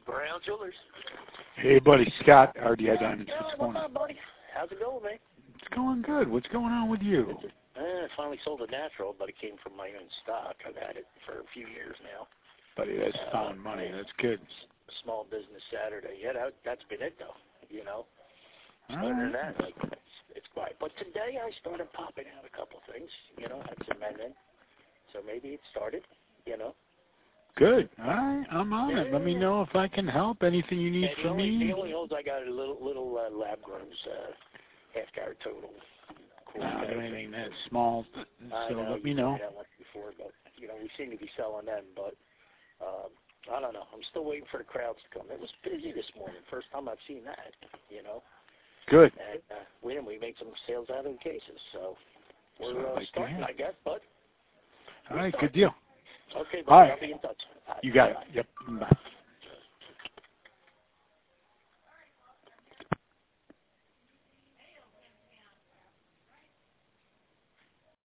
Brown Jewelers. Hey, buddy, Scott, RDI Diamonds. What's going What's on? up, buddy? How's it going, man? It's going good. What's going on with you? I finally sold a natural, but it came from my own stock. I've had it for a few years now. Buddy, that's found money. That's good. Small Business Saturday. Yeah, that's been it, though. You know? All Other than right. that, like, it's quiet. But today I started popping out a couple things. You know, had some men in. So maybe it started, you know. Good. All right, I'm on it. Let me know if I can help. Anything you need from me? The only holes I got are little lab grooms, half-carat total. Not anything that small, so let me know. That once before, but you know we seem to be selling them. But I don't know. I'm still waiting for the crowds to come. It was busy this morning. First time I've seen that. You know. Good. And we made some sales out of the cases, so we're starting, I guess. But all right, good deal. Okay, all right. I'll be in touch. You got it. Yep. Bye.